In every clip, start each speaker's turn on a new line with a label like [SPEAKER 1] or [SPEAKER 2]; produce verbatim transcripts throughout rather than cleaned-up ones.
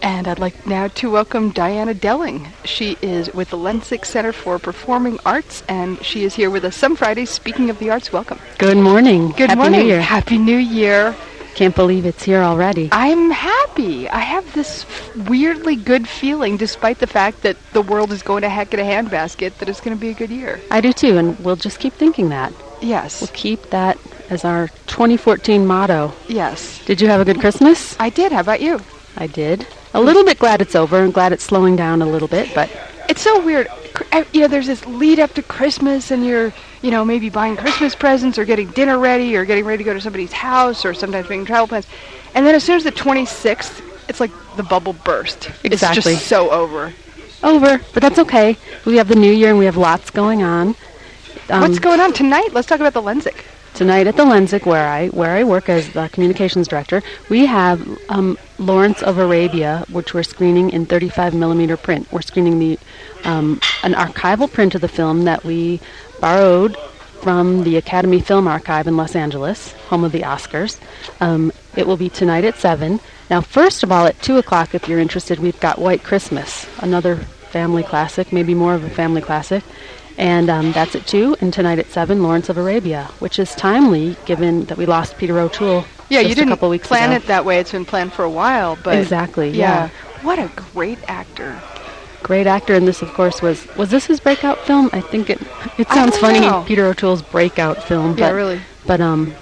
[SPEAKER 1] And I'd like now to welcome Diana Delling. She is with the Lensick Center for Performing Arts, and she is here with us some Fridays. Speaking of the arts, welcome.
[SPEAKER 2] Good morning.
[SPEAKER 1] Good
[SPEAKER 2] Happy
[SPEAKER 1] morning.
[SPEAKER 2] New Year.
[SPEAKER 1] Happy New Year.
[SPEAKER 2] Can't believe it's here already.
[SPEAKER 1] I'm happy. I have this weirdly good feeling, despite the fact that the world is going to heck in a handbasket, that it's going to be a good year.
[SPEAKER 2] I do too, and we'll just keep thinking that.
[SPEAKER 1] Yes.
[SPEAKER 2] We'll keep that as our twenty fourteen motto.
[SPEAKER 1] Yes.
[SPEAKER 2] Did you have a good Christmas?
[SPEAKER 1] I did. How about you?
[SPEAKER 2] I did. A little bit glad it's over and glad it's slowing down a little bit, but...
[SPEAKER 1] It's so weird. You know, there's this lead up to Christmas, and you're, you know, maybe buying Christmas presents or getting dinner ready or getting ready to go to somebody's house or sometimes making travel plans. And then as soon as the twenty-sixth, it's like the bubble burst.
[SPEAKER 2] Exactly.
[SPEAKER 1] It's just so over.
[SPEAKER 2] Over, but that's okay. We have the new year and we have lots going on.
[SPEAKER 1] Um, What's going on tonight? Let's talk about the Lensick.
[SPEAKER 2] Tonight at the Lensick, where I where I work as the communications director, we have um, Lawrence of Arabia, which we're screening in thirty-five millimeter print. We're screening the um, an archival print of the film that we borrowed from the Academy Film Archive in Los Angeles, home of the Oscars. Um, it will be tonight at seven. Now, first of all, at two o'clock, if you're interested, we've got White Christmas, another family classic, maybe more of a family classic. And um, that's at two, and tonight at seven, Lawrence of Arabia, which is timely given that we lost Peter O'Toole
[SPEAKER 1] yeah,
[SPEAKER 2] just
[SPEAKER 1] you didn't
[SPEAKER 2] a couple weeks
[SPEAKER 1] plan
[SPEAKER 2] ago.
[SPEAKER 1] it that way. It's been planned for a while. But
[SPEAKER 2] exactly,
[SPEAKER 1] yeah.
[SPEAKER 2] yeah.
[SPEAKER 1] What a great actor.
[SPEAKER 2] Great actor, and this, of course, was... Was this his breakout film? I think it It sounds funny,
[SPEAKER 1] know.
[SPEAKER 2] Peter O'Toole's breakout film.
[SPEAKER 1] Yeah,
[SPEAKER 2] but,
[SPEAKER 1] really.
[SPEAKER 2] But, um,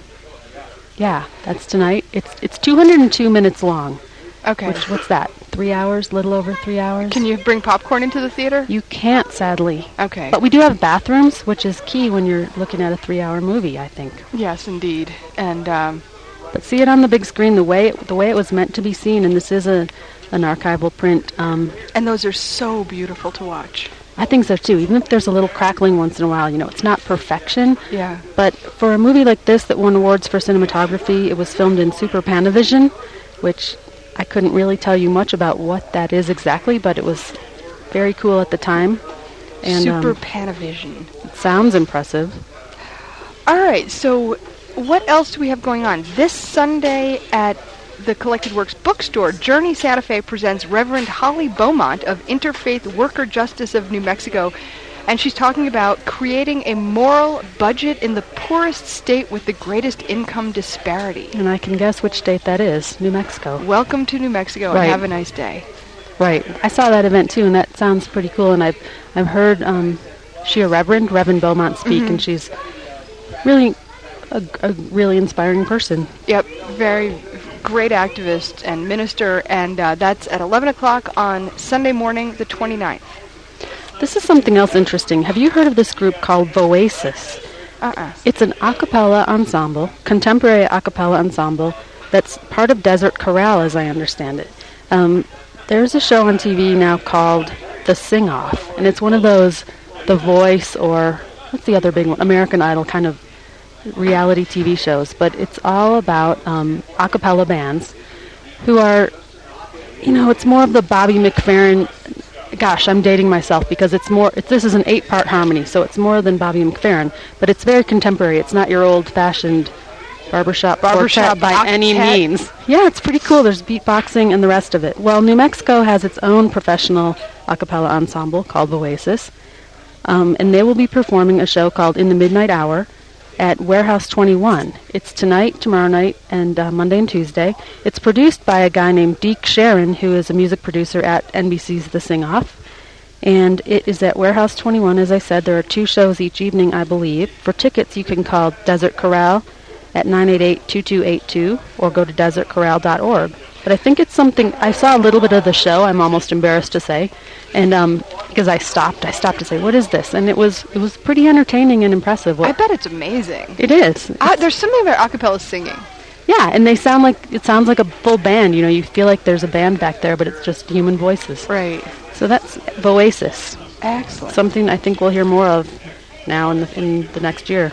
[SPEAKER 2] yeah, that's tonight. It's it's two hundred two minutes long.
[SPEAKER 1] Okay.
[SPEAKER 2] Which, what's that? Three hours? Little over three hours?
[SPEAKER 1] Can you bring popcorn into the theater?
[SPEAKER 2] You can't, sadly.
[SPEAKER 1] Okay.
[SPEAKER 2] But we do have bathrooms, which is key when you're looking at a three-hour movie, I think.
[SPEAKER 1] Yes, indeed. And um,
[SPEAKER 2] but see it on the big screen the way it, the way it was meant to be seen, and this is a an archival print. Um,
[SPEAKER 1] and those are so beautiful to watch.
[SPEAKER 2] I think so too. Even if there's a little crackling once in a while, you know, it's not perfection.
[SPEAKER 1] Yeah.
[SPEAKER 2] But for a movie like this that won awards for cinematography, it was filmed in Super Panavision, which I couldn't really tell you much about what that is exactly, but it was very cool at the time. And,
[SPEAKER 1] Super
[SPEAKER 2] um,
[SPEAKER 1] Panavision.
[SPEAKER 2] It sounds impressive.
[SPEAKER 1] All right, so what else do we have going on? This Sunday at the Collected Works bookstore, Journey Santa Fe presents Reverend Holly Beaumont of Interfaith Worker Justice of New Mexico, and she's talking about creating a moral budget in the poorest state with the greatest income disparity.
[SPEAKER 2] And I can guess which state that is, New Mexico.
[SPEAKER 1] Welcome to New Mexico,
[SPEAKER 2] right.
[SPEAKER 1] And have a nice day.
[SPEAKER 2] Right. I saw that event too, and that sounds pretty cool, and I've, I've heard um, she a Reverend, Reverend Beaumont speak, mm-hmm. and she's really a, a really inspiring person.
[SPEAKER 1] Yep, very great activist and minister, and uh, that's at eleven o'clock on Sunday morning, the twenty-ninth.
[SPEAKER 2] This is something else interesting. Have you heard of this group called Voasis?
[SPEAKER 1] Uh-uh.
[SPEAKER 2] It's an a cappella ensemble, contemporary a cappella ensemble, that's part of Desert Chorale, as I understand it. Um, there's a show on T V now called The Sing-Off, and it's one of those The Voice or, what's the other big one, American Idol kind of reality T V shows, but it's all about um, a cappella bands who are, you know, it's more of the Bobby McFerrin. Gosh, I'm dating myself because it's more. It's, this is an eight-part harmony, so it's more than Bobby McFerrin, but it's very contemporary. It's not your old-fashioned barbershop
[SPEAKER 1] barbershop
[SPEAKER 2] quartet by any means. Yeah, it's pretty cool. There's beatboxing and the rest of it. Well, New Mexico has its own professional a cappella ensemble called Oasis, um, and they will be performing a show called In the Midnight Hour at Warehouse twenty-one. It's tonight, tomorrow night, and uh, Monday and Tuesday. It's produced by a guy named Deke Sharon, who is a music producer at N B C's The Sing-Off. And it is at Warehouse twenty-one, as I said. There are two shows each evening, I believe. For tickets, you can call Desert Chorale at nine eight eight, two two eight two or go to desert chorale dot org. But I think it's something, I saw a little bit of the show, I'm almost embarrassed to say, and um, because I stopped, I stopped to say, what is this? And it was it was pretty entertaining and impressive. What,
[SPEAKER 1] I bet it's amazing.
[SPEAKER 2] It is.
[SPEAKER 1] Uh, there's something about a cappella singing.
[SPEAKER 2] Yeah, and they sound like, it sounds like a full band, you know, you feel like there's a band back there, but it's just human voices.
[SPEAKER 1] Right.
[SPEAKER 2] So that's Voasis.
[SPEAKER 1] Excellent.
[SPEAKER 2] Something I think we'll hear more of now in the, in the next year.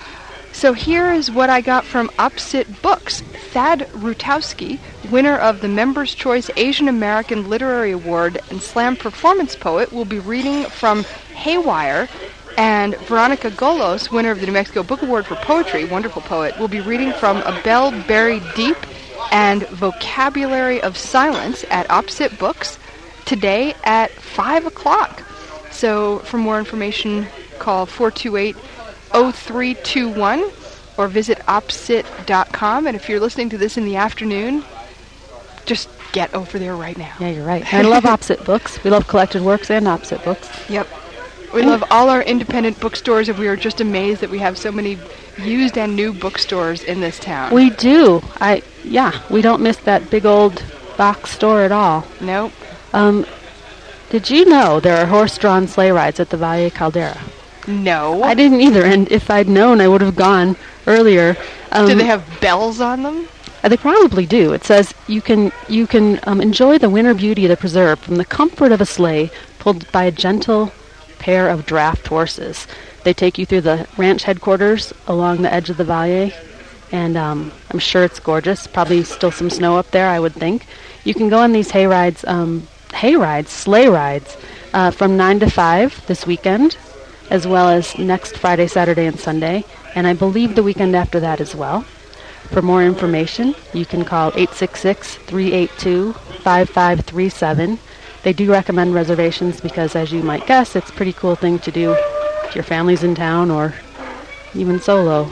[SPEAKER 1] So here is what I got from Opsit Books. Thad Rutowski, winner of the Members' Choice Asian American Literary Award and Slam Performance Poet, will be reading from Haywire, and Veronica Golos, winner of the New Mexico Book Award for Poetry, wonderful poet, will be reading from A Bell Buried Deep, and Vocabulary of Silence at Opposite Books today at five o'clock. So for more information, call four two eight, oh three two one or visit opposite dot com. And if you're listening to this in the afternoon, just get over there right now.
[SPEAKER 2] Yeah, you're right. I love Opposite Books. We love Collected Works and Opposite Books.
[SPEAKER 1] Yep. We love all our independent bookstores, and we are just amazed that we have so many used and new bookstores in this town.
[SPEAKER 2] We do. I yeah, we don't miss that big old box store at all.
[SPEAKER 1] Nope.
[SPEAKER 2] Um, did you know there are horse-drawn sleigh rides at the Valle Caldera?
[SPEAKER 1] No.
[SPEAKER 2] I didn't either, and if I'd known, I would have gone earlier. Um,
[SPEAKER 1] Do they have bells on them?
[SPEAKER 2] Uh, They probably do. It says you can you can um, enjoy the winter beauty of the preserve from the comfort of a sleigh pulled by a gentle pair of draft horses. They take you through the ranch headquarters along the edge of the Valle, and um, I'm sure it's gorgeous. Probably still some snow up there, I would think. You can go on these hay rides, um, hay rides, sleigh rides, uh, from nine to five this weekend, as well as next Friday, Saturday, and Sunday, and I believe the weekend after that as well. For more information, you can call eight six six, three eight two, five five three seven. They do recommend reservations because, as you might guess, it's a pretty cool thing to do if your family's in town or even solo.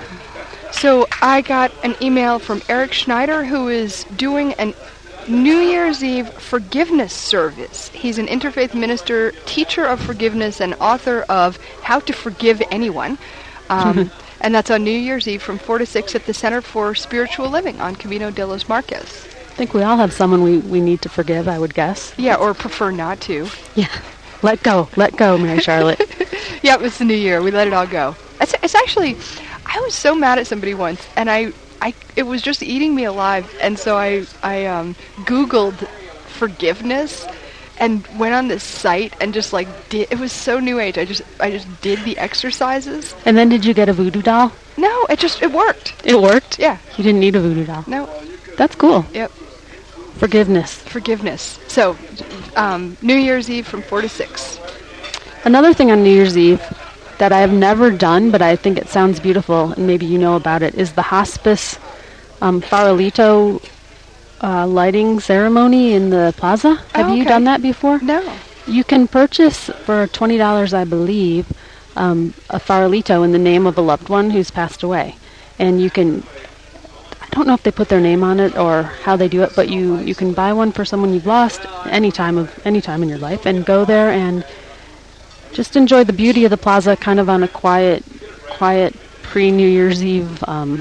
[SPEAKER 1] So I got an email from Eric Schneider, who is doing a New Year's Eve forgiveness service. He's an interfaith minister, teacher of forgiveness, and author of How to Forgive Anyone. Um, and that's on New Year's Eve from four to six at the Center for Spiritual Living on Camino de los Marques.
[SPEAKER 2] I think we all have someone we, we need to forgive, I would guess.
[SPEAKER 1] Yeah, or prefer not to.
[SPEAKER 2] Yeah. Let go. Let go, Mary Charlotte.
[SPEAKER 1] Yep, it's the new year. We let it all go. It's, it's actually, I was so mad at somebody once, and I, I, it was just eating me alive, and so I, I um, Googled forgiveness, and went on this site and just like did. It was so new age. I just, I just did the exercises.
[SPEAKER 2] And then did you get a voodoo doll?
[SPEAKER 1] No, it just, it worked.
[SPEAKER 2] It worked?
[SPEAKER 1] Yeah.
[SPEAKER 2] You didn't need a voodoo doll?
[SPEAKER 1] No.
[SPEAKER 2] That's cool.
[SPEAKER 1] Yep.
[SPEAKER 2] Forgiveness.
[SPEAKER 1] Forgiveness. So, um, New Year's Eve from four to six.
[SPEAKER 2] Another thing on New Year's Eve that I have never done, but I think it sounds beautiful, and maybe you know about it, is the hospice um, farolito uh, lighting ceremony in the plaza. Have
[SPEAKER 1] Oh,
[SPEAKER 2] you
[SPEAKER 1] okay.
[SPEAKER 2] done that before?
[SPEAKER 1] No.
[SPEAKER 2] You can purchase for twenty dollars, I believe, um, a farolito in the name of a loved one who's passed away. And you can, I don't know if they put their name on it or how they do it, but you, you can buy one for someone you've lost any time of any time in your life and go there and just enjoy the beauty of the plaza, kind of on a quiet, quiet pre-New Year's Eve um,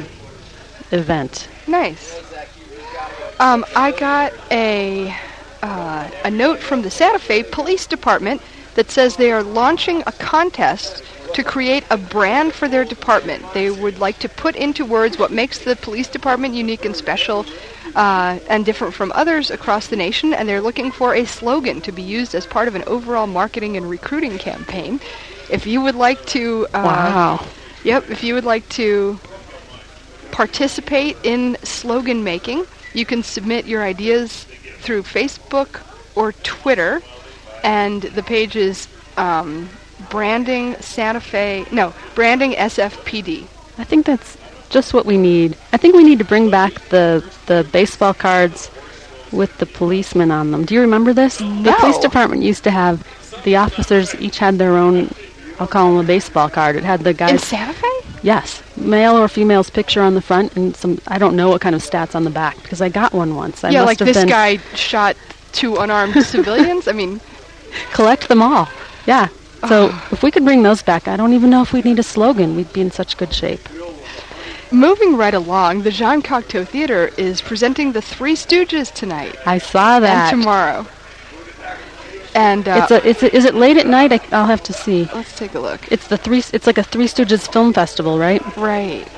[SPEAKER 2] event.
[SPEAKER 1] Nice. Um, I got a uh, a note from the Santa Fe Police Department that says they are launching a contest to create a brand for their department. They would like to put into words what makes the police department unique and special uh, and different from others across the nation, and they're looking for a slogan to be used as part of an overall marketing and recruiting campaign. If you would like to... Uh,
[SPEAKER 2] Wow.
[SPEAKER 1] Yep, if you would like to participate in slogan making, you can submit your ideas through Facebook or Twitter, and the page is um, Branding Santa Fe, no, Branding S F P D.
[SPEAKER 2] I think that's just what we need. I think we need to bring back the the baseball cards with the policemen on them. Do you remember this?
[SPEAKER 1] No.
[SPEAKER 2] The police department used to have, the officers each had their own, I'll call them a baseball card. It had the guys...
[SPEAKER 1] In Santa Fe?
[SPEAKER 2] Yes. Male or female's picture on the front and some, I don't know what kind of stats on the back, because I got one once. I
[SPEAKER 1] yeah,
[SPEAKER 2] must
[SPEAKER 1] like
[SPEAKER 2] have
[SPEAKER 1] this
[SPEAKER 2] been
[SPEAKER 1] guy shot two unarmed civilians? I mean...
[SPEAKER 2] Collect them all. Yeah. So if we could bring those back, I don't even know if we'd need a slogan. We'd be in such good shape.
[SPEAKER 1] Moving right along, the Jean Cocteau Theater is presenting The Three Stooges tonight.
[SPEAKER 2] I saw that.
[SPEAKER 1] And tomorrow. And uh,
[SPEAKER 2] It's a, it's a, is it late at night? I, I'll have to see.
[SPEAKER 1] let's take a look.
[SPEAKER 2] It's the three. It's like a Three Stooges film festival, right?
[SPEAKER 1] Right.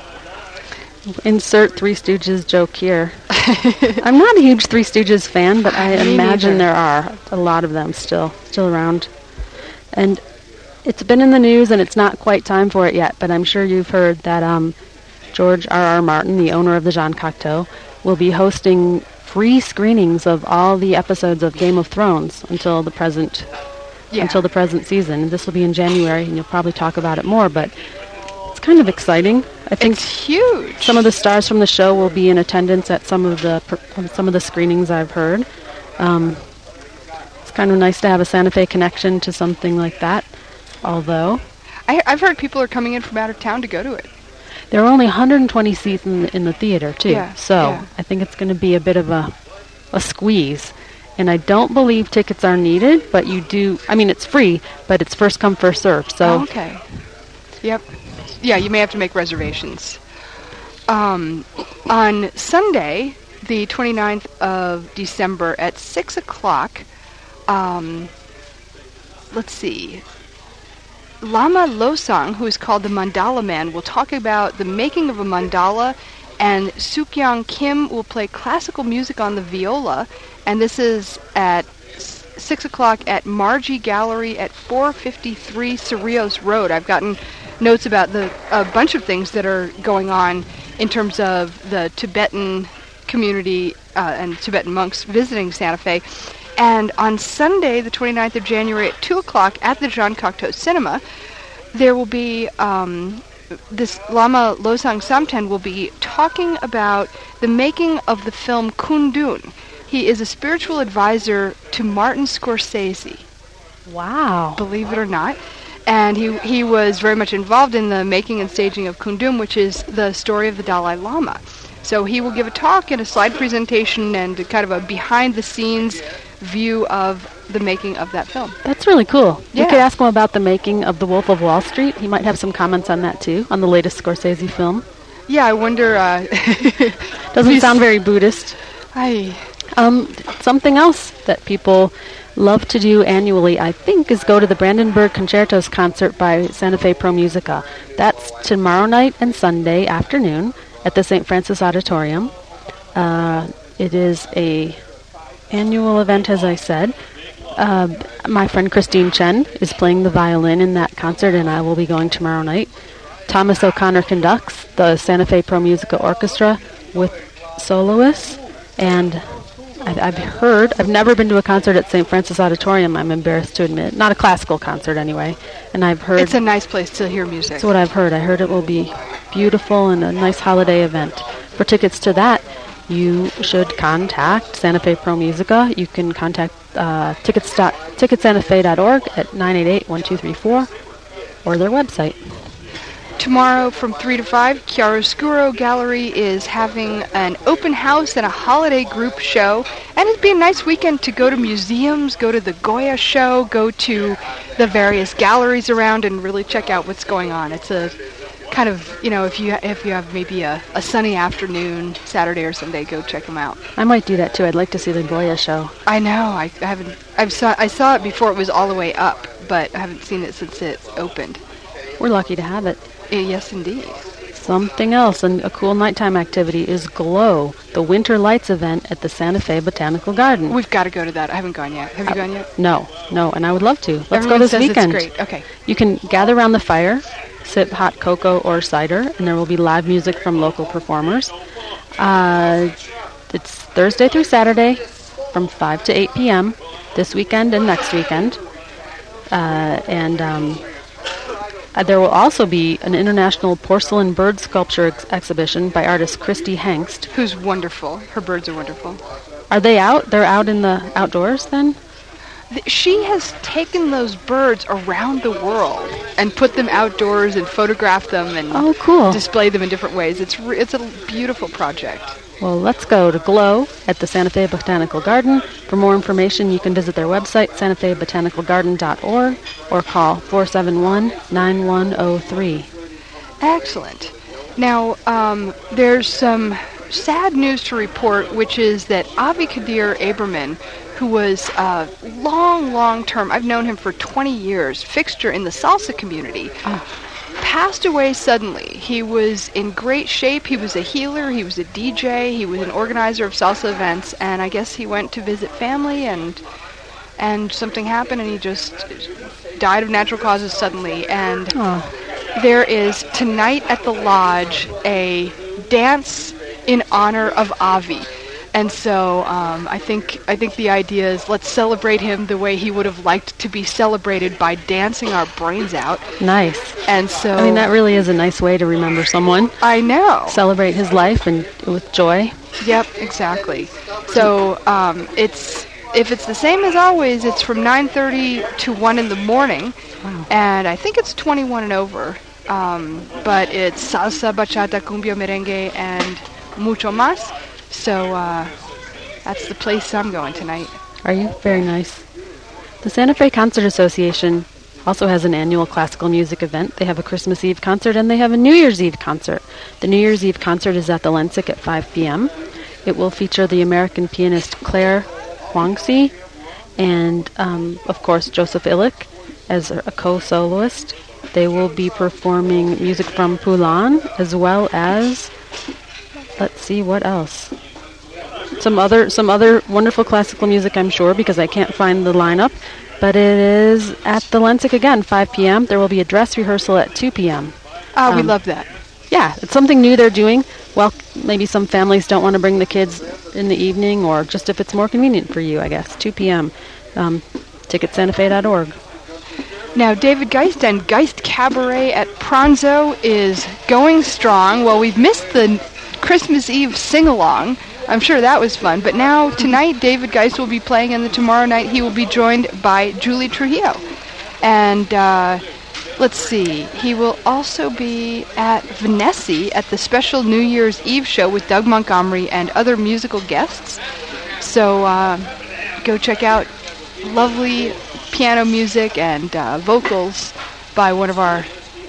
[SPEAKER 2] Insert Three Stooges joke here. I'm not a huge Three Stooges fan, but I
[SPEAKER 1] Me
[SPEAKER 2] imagine
[SPEAKER 1] neither.
[SPEAKER 2] there are a lot of them still still around. And it's been in the news, and it's not quite time for it yet. But I'm sure you've heard that um, George R. R. Martin, the owner of the Jean Cocteau, will be hosting free screenings of all the episodes of Game of Thrones until the present
[SPEAKER 1] Yeah.
[SPEAKER 2] until the present season. This will be in January, and you'll probably talk about it more, but it's kind of exciting. I think
[SPEAKER 1] it's huge.
[SPEAKER 2] Some of the stars from the show will be in attendance at some of the per- some of the screenings I've heard. Um, it's kind of nice to have a Santa Fe connection to something like that, although
[SPEAKER 1] I, I've heard people are coming in from out of town to go to it.
[SPEAKER 2] There are only one hundred twenty seats in the, in the theater, too.
[SPEAKER 1] Yeah,
[SPEAKER 2] so
[SPEAKER 1] yeah.
[SPEAKER 2] I think it's going to be a bit of a a squeeze. And I don't believe tickets are needed, but you do... I mean, it's free, but it's first come, first served. So
[SPEAKER 1] oh, okay. Yep. Yeah, you may have to make reservations. Um, on Sunday, the twenty-ninth of December at six o'clock, um, let's see... Lama Losang, who is called the Mandala Man, will talk about the making of a mandala, and Sukyang Kim will play classical music on the viola, and this is at s- six o'clock at Margie Gallery at four fifty-three Cerrillos Road. I've gotten notes about the a bunch of things that are going on in terms of the Tibetan community uh, and Tibetan monks visiting Santa Fe. And on Sunday, the twenty-ninth of January at two o'clock at the Jean Cocteau Cinema, there will be, um, this Lama Losang Samten will be talking about the making of the film Kundun. He is a spiritual advisor to Martin Scorsese.
[SPEAKER 2] Wow.
[SPEAKER 1] Believe it or not. And he he was very much involved in the making and staging of Kundun, which is the story of the Dalai Lama. So he will give a talk and a slide presentation and a kind of a behind-the-scenes view of the making of that film.
[SPEAKER 2] That's really cool.
[SPEAKER 1] Yeah.
[SPEAKER 2] You could ask him about the making of The Wolf of Wall Street. He might have some comments on that, too, on the latest Scorsese film.
[SPEAKER 1] Yeah, I wonder... Uh,
[SPEAKER 2] Doesn't sound very Buddhist.
[SPEAKER 1] I...
[SPEAKER 2] Um, something else that people love to do annually, I think, is go to the Brandenburg Concertos concert by Santa Fe Pro Musica. That's tomorrow night and Sunday afternoon at the Saint Francis Auditorium. Uh, it is a annual event, as I said. Uh, my friend Christine Chen is playing the violin in that concert, and I will be going tomorrow night. Thomas O'Connor conducts the Santa Fe Pro Musica Orchestra with soloists, and I've, I've heard, I've never been to a concert at Saint Francis Auditorium, I'm embarrassed to admit. Not a classical concert, anyway. And I've heard...
[SPEAKER 1] It's a nice place to hear music.
[SPEAKER 2] That's what I've heard. I heard it will be beautiful and a nice holiday event. For tickets to that, you should contact Santa Fe Pro Musica. You can contact uh, tickets dot ticket santa fe dot org at nine eight eight, one two three four or their website.
[SPEAKER 1] Tomorrow from three to five, Chiaroscuro Gallery is having an open house and a holiday group show. And it'd be a nice weekend to go to museums, go to the Goya show, go to the various galleries around and really check out what's going on. It's a kind of, you know, if you if you have maybe a, a sunny afternoon, Saturday or Sunday, go check them out.
[SPEAKER 2] I might do that too. I'd like to see the Goya show.
[SPEAKER 1] I know. I, I haven't. I've saw. I saw it before it was all the way up, but I haven't seen it since it's opened.
[SPEAKER 2] We're lucky to have it.
[SPEAKER 1] Uh, yes, indeed.
[SPEAKER 2] Something else, and a cool nighttime activity is GLOW, the Winter Lights event at the Santa Fe Botanical Garden.
[SPEAKER 1] We've got to go to that. I haven't gone yet. Have you uh, gone yet?
[SPEAKER 2] No, no, and I would love to. Let's
[SPEAKER 1] Everyone
[SPEAKER 2] go this
[SPEAKER 1] says
[SPEAKER 2] weekend.
[SPEAKER 1] It's great. Okay.
[SPEAKER 2] You can gather around the fire, sip hot cocoa or cider, and there will be live music from local performers. Uh, it's Thursday through Saturday from five to eight p.m. this weekend and next weekend. Uh, and um, uh, there will also be an international porcelain bird sculpture ex- exhibition by artist Christy Hengst.
[SPEAKER 1] Who's wonderful. Her birds are wonderful.
[SPEAKER 2] Are they out? They're out in the outdoors then?
[SPEAKER 1] She has taken those birds around the world and put them outdoors and photographed them and
[SPEAKER 2] oh, cool.
[SPEAKER 1] display them in different ways. It's re- it's a beautiful project.
[SPEAKER 2] Well, let's go to GLOW at the Santa Fe Botanical Garden. For more information, you can visit their website, santa fe botanical garden dot org, or call four seven one, nine one zero three.
[SPEAKER 1] Excellent. Now, um, there's some sad news to report, which is that Avi Kadir Aberman, who was a long, long term, I've known him for twenty years, fixture in the salsa community, oh. passed away suddenly. He was in great shape. He was a healer. He was a D J. He was an organizer of salsa events. And I guess he went to visit family and and something happened and he just died of natural causes suddenly. And oh. there is tonight at the Lodge a dance in honor of Avi. And so um, I think I think the idea is let's celebrate him the way he would have liked to be celebrated, by dancing our brains out.
[SPEAKER 2] Nice.
[SPEAKER 1] And so
[SPEAKER 2] I mean, that really is a nice way to remember someone.
[SPEAKER 1] I know.
[SPEAKER 2] Celebrate his life and with joy.
[SPEAKER 1] Yep, exactly. So um, it's if it's the same as always, it's from nine thirty to one in the morning,
[SPEAKER 2] Wow.
[SPEAKER 1] and I think it's twenty-one and over. Um, but it's salsa, bachata, cumbia, merengue, and mucho más. So uh, that's the place I'm going tonight.
[SPEAKER 2] Are you? Very nice. The Santa Fe Concert Association also has an annual classical music event. They have a Christmas Eve concert and they have a New Year's Eve concert. The New Year's Eve concert is at the Lensic at five p.m. It will feature the American pianist Claire Huangxi and, um, of course, Joseph Illick as a co-soloist. They will be performing music from Poulan as well as, let's see, what else? Some other some other wonderful classical music, I'm sure, because I can't find the lineup. But it is at the Lensic again, five p.m. There will be a dress rehearsal at two p.m.
[SPEAKER 1] Ah, we
[SPEAKER 2] Um,
[SPEAKER 1] love that.
[SPEAKER 2] Yeah, it's something new they're doing. Well, maybe some families don't want to bring the kids in the evening, or just if it's more convenient for you, I guess. two p.m. Um, ticket santa fe dot org.
[SPEAKER 1] Now, David Geist and Geist Cabaret at Pranzo is going strong. Well, we've missed the Christmas Eve sing-along. I'm sure that was fun. But now, tonight, David Geist will be playing, and then tomorrow night he will be joined by Julie Trujillo. And uh, let's see, he will also be at Venessi at the special New Year's Eve show with Doug Montgomery and other musical guests. So uh, go check out lovely piano music and uh, vocals by one of our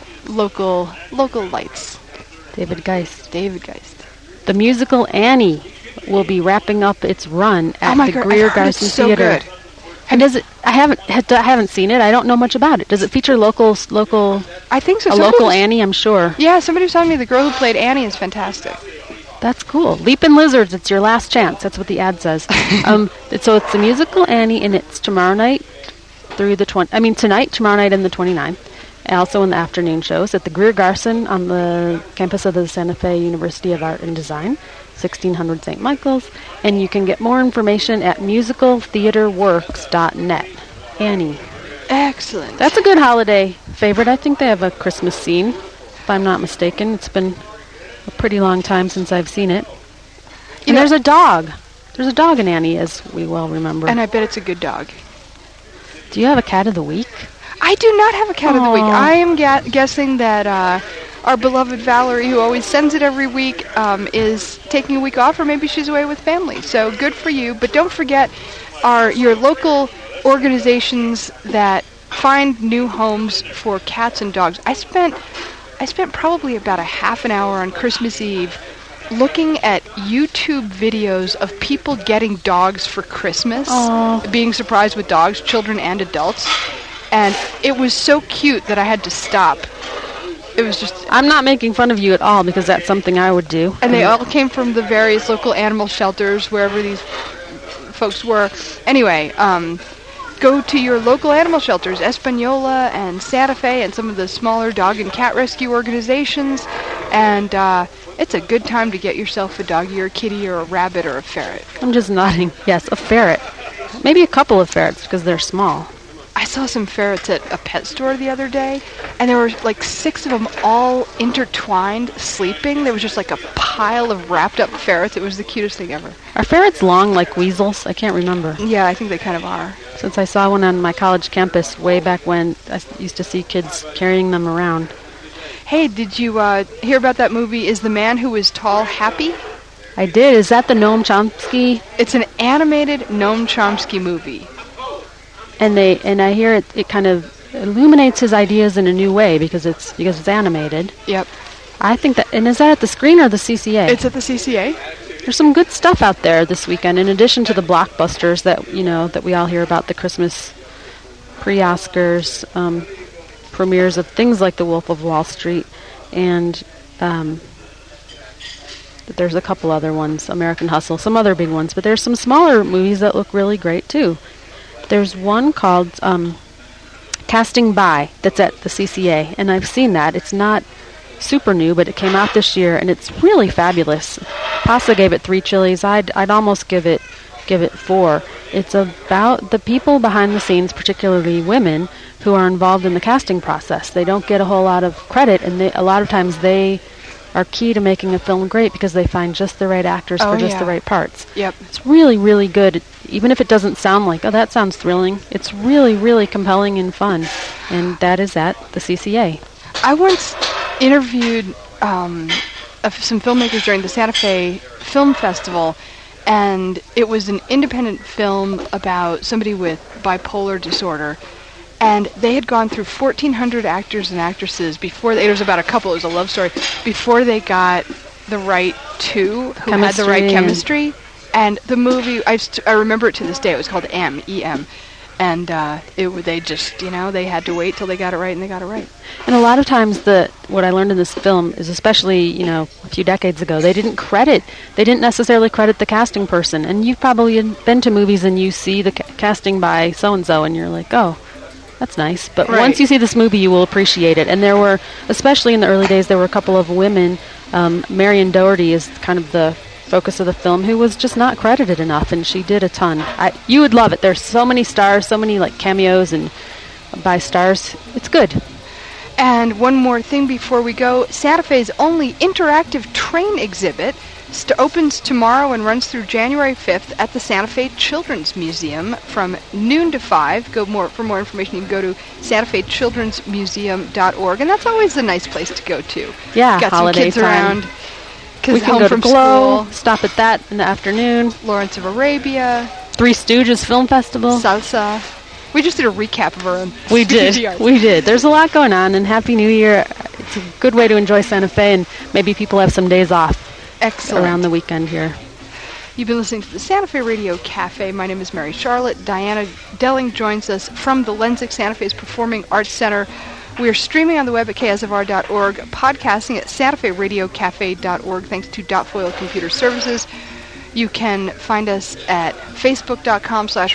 [SPEAKER 1] local local lights,
[SPEAKER 2] David Geist.
[SPEAKER 1] David Geist.
[SPEAKER 2] The musical Annie will be wrapping up its run at
[SPEAKER 1] oh my
[SPEAKER 2] the
[SPEAKER 1] God,
[SPEAKER 2] Greer
[SPEAKER 1] I've heard
[SPEAKER 2] Garson
[SPEAKER 1] it's so
[SPEAKER 2] Theater.
[SPEAKER 1] good.
[SPEAKER 2] And does it? I haven't. I haven't seen it. I don't know much about it. Does it feature local, local,
[SPEAKER 1] I think so.
[SPEAKER 2] a
[SPEAKER 1] Somebody
[SPEAKER 2] local
[SPEAKER 1] was-
[SPEAKER 2] Annie? I'm sure.
[SPEAKER 1] Yeah, somebody was telling me the girl who played Annie is fantastic.
[SPEAKER 2] That's cool. Leapin' Lizards. It's your last chance. That's what the ad says. um, it- so it's the musical Annie, and it's tomorrow night through the twenty. I mean tonight, tomorrow night, and the twenty-ninth. And also in the afternoon shows at the Greer Garson on the campus of the Santa Fe University of Art and Design, sixteen hundred Saint Michael's. And you can get more information at musical theater works dot net. Annie.
[SPEAKER 1] Excellent.
[SPEAKER 2] That's a good holiday favorite. I think they have a Christmas scene, if I'm not mistaken. It's been a pretty long time since I've seen it. And
[SPEAKER 1] You know-
[SPEAKER 2] there's a dog. There's a dog in Annie, as we well remember.
[SPEAKER 1] And I bet it's a good dog.
[SPEAKER 2] Do you have a cat of the week?
[SPEAKER 1] I do not have a cat of the week.
[SPEAKER 2] Aw.
[SPEAKER 1] I am ga- guessing that uh, our beloved Valerie, who always sends it every week, um, is taking a week off, or maybe she's away with family. So good for you. But don't forget our your local organizations that find new homes for cats and dogs. I spent I spent probably about a half an hour on Christmas Eve looking at YouTube videos of people getting dogs for Christmas,
[SPEAKER 2] Aw.
[SPEAKER 1] being surprised with dogs, children and adults. And it was so cute that I had to stop. It was just...
[SPEAKER 2] I'm not making fun of you at all, because that's something I would do.
[SPEAKER 1] And they all came from the various local animal shelters, wherever these folks were. Anyway, um, go to your local animal shelters, Espanola and Santa Fe, and some of the smaller dog and cat rescue organizations. And uh, it's a good time to get yourself a doggy or a kitty or a rabbit or a ferret.
[SPEAKER 2] I'm just nodding. Yes, a ferret. Maybe a couple of ferrets, because they're small.
[SPEAKER 1] I saw some ferrets at a pet store the other day, and there were like six of them all intertwined, sleeping. There was just like a pile of wrapped up ferrets. It was the cutest thing ever.
[SPEAKER 2] Are ferrets long like weasels? I can't remember.
[SPEAKER 1] Yeah, I think they kind of are.
[SPEAKER 2] Since I saw one on my college campus way back when, I s- used to see kids carrying them around.
[SPEAKER 1] Hey, did you uh, hear about that movie, Is the Man Who Is Tall Happy?
[SPEAKER 2] I did. Is that the Noam Chomsky?
[SPEAKER 1] It's an animated Noam Chomsky movie.
[SPEAKER 2] And they and I hear it, it kind of illuminates his ideas in a new way because it's because it's animated.
[SPEAKER 1] Yep.
[SPEAKER 2] I think that, and is that at the screen or the C C A?
[SPEAKER 1] It's at the C C A.
[SPEAKER 2] There's some good stuff out there this weekend, in addition to the blockbusters that you know that we all hear about, the Christmas pre-Oscars um, premieres of things like The Wolf of Wall Street, and um, there's a couple other ones, American Hustle, some other big ones, but there's some smaller movies that look really great too. There's one called um, Casting By that's at the C C A, and I've seen that. It's not super new, but it came out this year, and it's really fabulous. Pasa gave it three chilies. I'd I'd almost give it give it four. It's about the people behind the scenes, particularly women, who are involved in the casting process. They don't get a whole lot of credit, and they, a lot of times they are key to making a film great because they find just the right actors
[SPEAKER 1] Oh,
[SPEAKER 2] for just
[SPEAKER 1] yeah.
[SPEAKER 2] the right parts.
[SPEAKER 1] Yep.
[SPEAKER 2] It's really, really good. Even if it doesn't sound like, oh, that sounds thrilling, it's really, really compelling and fun. And that is at the C C A.
[SPEAKER 1] I once interviewed um, of some filmmakers during the Santa Fe Film Festival, and it was an independent film about somebody with bipolar disorder. And they had gone through fourteen hundred actors and actresses before they, it was about a couple, it was a love story, before they got the right two who had the right
[SPEAKER 2] Chemistry and-
[SPEAKER 1] chemistry. And the movie, I, st- I remember it to this day, it was called M, E M. And uh, it w- they just, you know, they had to wait till they got it right, and they got it right.
[SPEAKER 2] And a lot of times, the what I learned in this film is, especially, you know, a few decades ago, they didn't credit, they didn't necessarily credit the casting person. And you've probably been to movies and you see the ca- casting by so-and-so, and you're like, oh, that's nice. But
[SPEAKER 1] Right.
[SPEAKER 2] once you see this movie, you will appreciate it. And there were, especially in the early days, there were a couple of women. Um, Marion Doherty is kind of the focus of the film, who was just not credited enough, and she did a ton. I, you would love it. There's so many stars, so many like cameos and by stars. It's good.
[SPEAKER 1] And one more thing before we go, Santa Fe's only interactive train exhibit st- opens tomorrow and runs through January fifth at the Santa Fe Children's Museum from noon to five. Go more For more information, you can go to santa fe children's museum dot org, and that's always a nice place to go to.
[SPEAKER 2] Yeah,
[SPEAKER 1] Got
[SPEAKER 2] holiday
[SPEAKER 1] some kids
[SPEAKER 2] time.
[SPEAKER 1] around. Kids
[SPEAKER 2] We can
[SPEAKER 1] home
[SPEAKER 2] go
[SPEAKER 1] from
[SPEAKER 2] to Glow,
[SPEAKER 1] school.
[SPEAKER 2] stop at that in the afternoon.
[SPEAKER 1] Lawrence of Arabia,
[SPEAKER 2] Three Stooges Film Festival.
[SPEAKER 1] salsa. We just did a recap of our own.
[SPEAKER 2] We did.
[SPEAKER 1] C D Rs.
[SPEAKER 2] We did. There's a lot going on, and Happy New Year. It's a good way to enjoy Santa Fe, and maybe people have some days off
[SPEAKER 1] Excellent.
[SPEAKER 2] around the weekend here.
[SPEAKER 1] You've been listening to the Santa Fe Radio Cafe. My name is Mary Charlotte. Diana Delling joins us from the Lensic Santa Fe's Performing Arts Center. We are streaming on the web at k s f r dot org, podcasting at santa fe radio cafe dot org, thanks to Dotfoil Computer Services. You can find us at facebook.com slash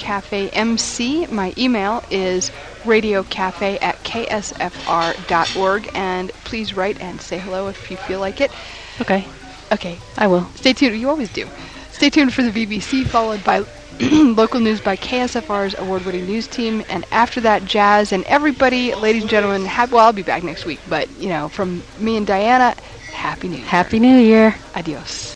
[SPEAKER 1] radiocafemc. My email is radiocafe at k s f r dot org, and please write and say hello if you feel like it.
[SPEAKER 2] Okay,
[SPEAKER 1] Okay,
[SPEAKER 2] I will.
[SPEAKER 1] stay tuned. You always do. Stay tuned for the B B C, followed by local news by K S F R's award-winning news team, and after that, jazz. And everybody, ladies and gentlemen, ha- well, I'll be back next week, but, you know, from me and Diana, Happy New Year.
[SPEAKER 2] Happy New Year.
[SPEAKER 1] Adios.